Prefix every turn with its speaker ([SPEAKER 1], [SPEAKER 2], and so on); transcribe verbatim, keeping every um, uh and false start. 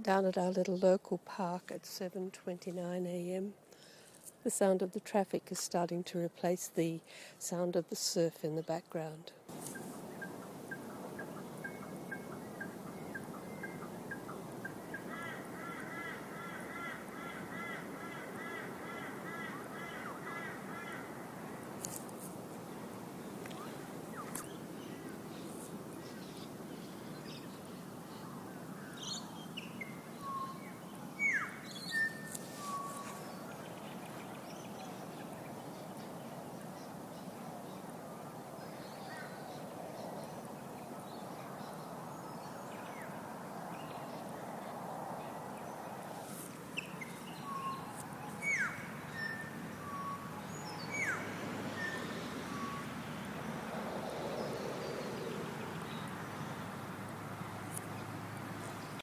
[SPEAKER 1] down at our little local park at seven twenty-nine a m. The sound of the traffic is starting to replace the sound of the surf in the background.